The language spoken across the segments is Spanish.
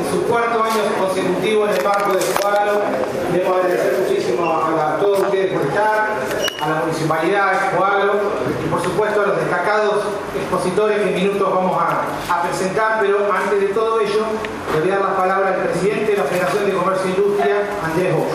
en su cuarto año consecutivo en el marco de Coagro. Debemos agradecer muchísimo a todos ustedes por estar, a la Municipalidad de Coagro y por supuesto a los destacados expositores que en minutos vamos a presentar, pero antes de todo ello le voy a dar la palabra al presidente de la Federación de Comercio e Industria, Andrés Bosch.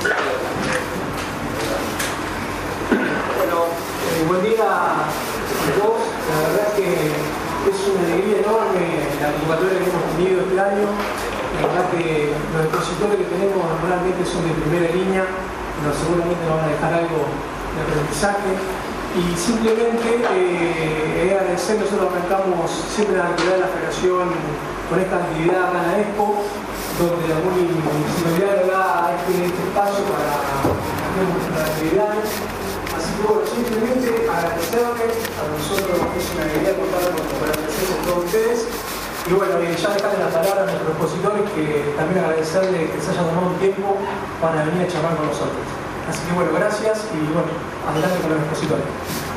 Bueno, buen día a todos. La verdad que es una alegría enorme la convocatoria que hemos tenido este año. La verdad que los expositores que tenemos realmente son de primera línea, pero seguramente nos van a dejar algo de aprendizaje. Y simplemente agradecer, nosotros arrancamos siempre la actividad de la Federación con esta actividad acá en la Expo, donde la municipalidad nos da este espacio para hacer nuestras actividades. Así que bueno, simplemente agradecerles, a nosotros es una alegría contar con la presencia de todos ustedes. Y bueno, ya dejarles la palabra a nuestros expositores, que también agradecerles que se hayan tomado un tiempo para venir a charlar con nosotros. Así que bueno, gracias y bueno, adelante con los expositores.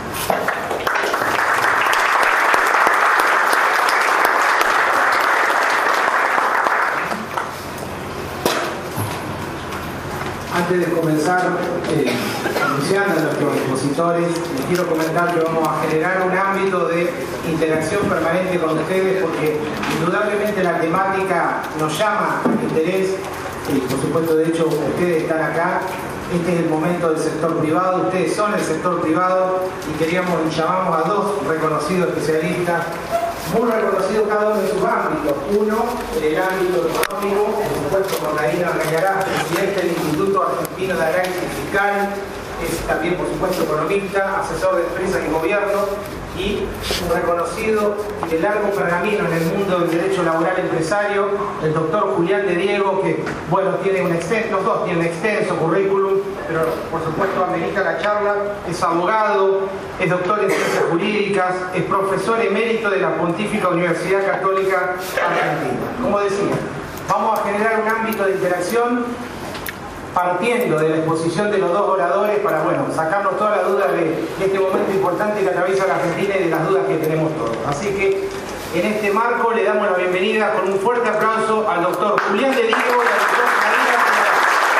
Antes de comenzar anunciando a nuestros expositores, les quiero comentar que vamos a generar un ámbito de interacción permanente con ustedes porque indudablemente la temática nos llama al interés y por supuesto de hecho ustedes están acá. Este es el momento del sector privado, ustedes son el sector privado y llamamos a dos reconocidos especialistas, muy reconocidos cada uno en sus ámbitos. Uno, en el ámbito económico, por supuesto con Nadina Reñarás, presidente del Instituto Argentino de Análisis Fiscal, es también por supuesto economista, asesor de empresas y gobierno y un reconocido y de largo pergamino en el mundo del derecho laboral empresario, el doctor Julián de Diego, que bueno, los dos tienen un extenso currículum, pero por supuesto amerita la charla. Es abogado, es doctor en ciencias jurídicas, es profesor emérito de la Pontífica Universidad Católica Argentina. Como decía, vamos a generar un ámbito de interacción partiendo de la exposición de los dos oradores para, bueno, sacarnos todas las dudas de este momento importante que atraviesa la Argentina y de las dudas que tenemos todos. Así que, en este marco, le damos la bienvenida con un fuerte aplauso al doctor Julián de Diego y al doctor Nadina Reñarás.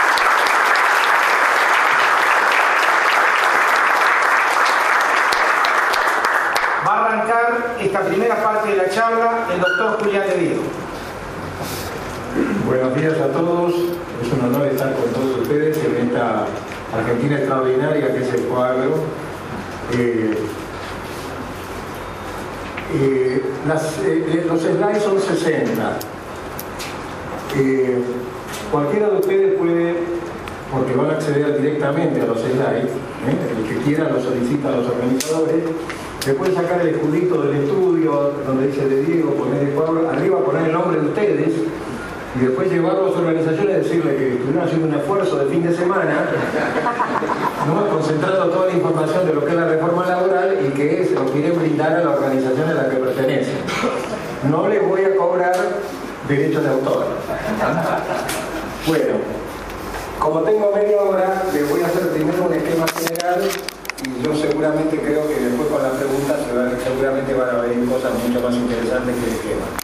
Va a arrancar esta primera parte de la charla el doctor Julián de Diego. Buenos días a todos, es un honor estar con todos ustedes en esta Argentina extraordinaria que es el Coagro. Los slides son 60. Cualquiera de ustedes puede, porque van a acceder directamente a los slides, el que quiera lo solicita a los organizadores. Se puede sacar el escudito del estudio donde dice de Diego, poner el Coagro, arriba poner el nombre de ustedes y después llevarlo a su organización y decirle que estuvieron haciendo un esfuerzo de fin de semana, ¿no?, concentrando toda la información de lo que es la reforma laboral y que se lo quieren brindar a la organización a la que pertenecen. No les voy a cobrar derechos de autor. Bueno, como tengo media hora, les voy a hacer primero un esquema general y yo seguramente creo que después con las preguntas seguramente van a venir cosas mucho más interesantes que el esquema.